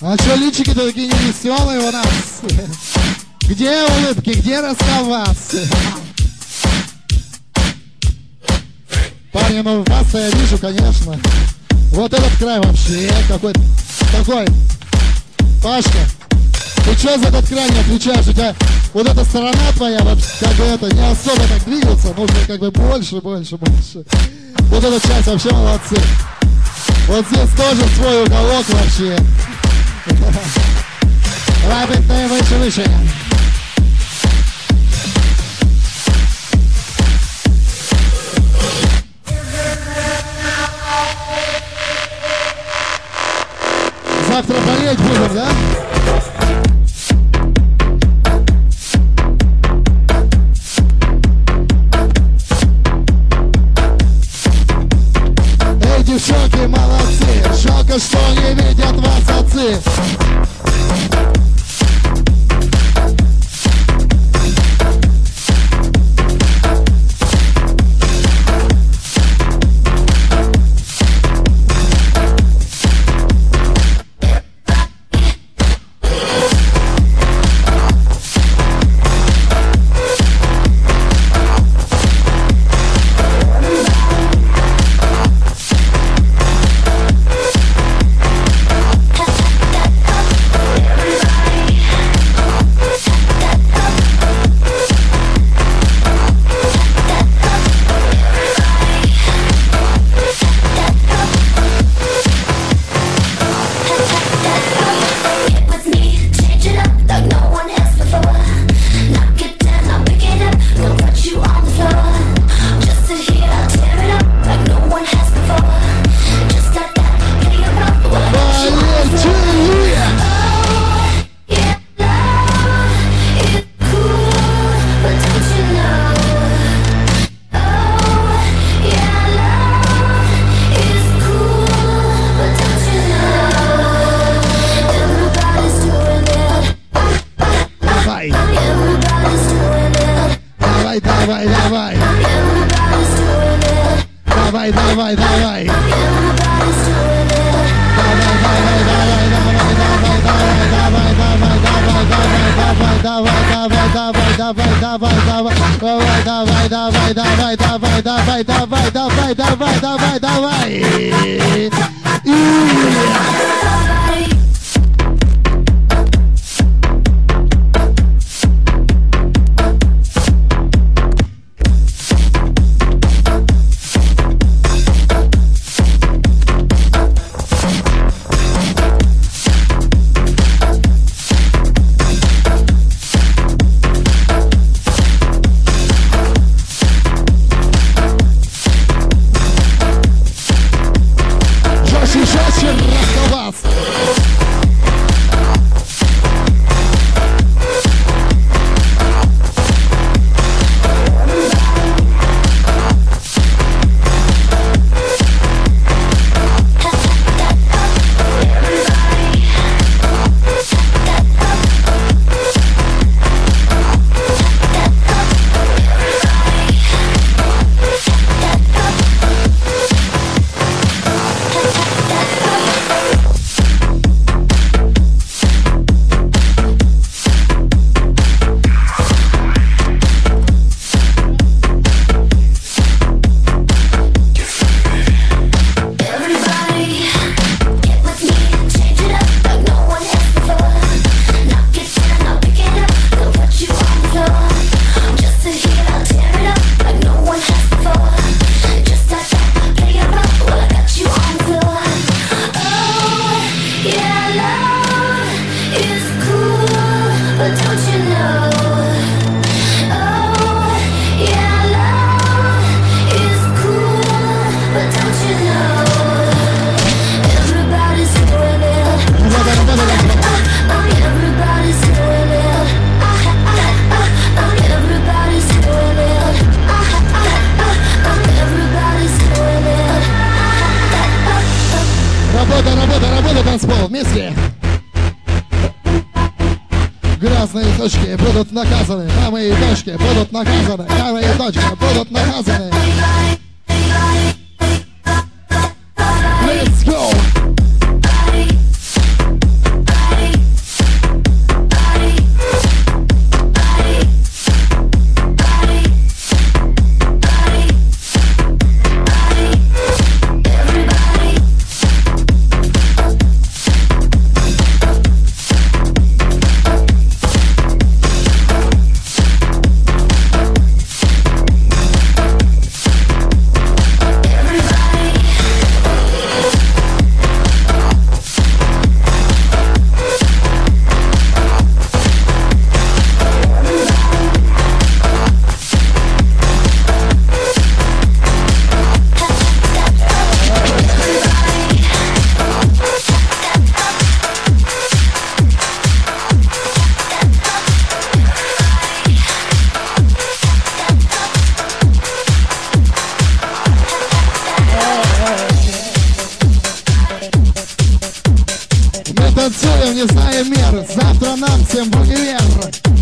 А что личики-то такие невеселые у нас? Где улыбки, где расковаться? Парни, ну вас я вижу, конечно. Вот этот край вообще какой-то такой. Пашка, ты что за этот край не отвечаешь? У тебя вот эта сторона твоя вообще как бы это не особо так двигаться. Нужно как бы больше. Вот эта часть вообще молодцы. Вот здесь тоже свой уголок вообще. Рапидные выше. Завтра болеть будем, да? Эй, девчонки, молодцы! Жалко, что не видят вас отцы! Давай. Работа, танцпол вместе. Грязные точки будут наказаны, дамы и дочки будут наказаны, дамы и дочки будут наказаны. Let's go! не зная мер. Завтра нам всем в универ.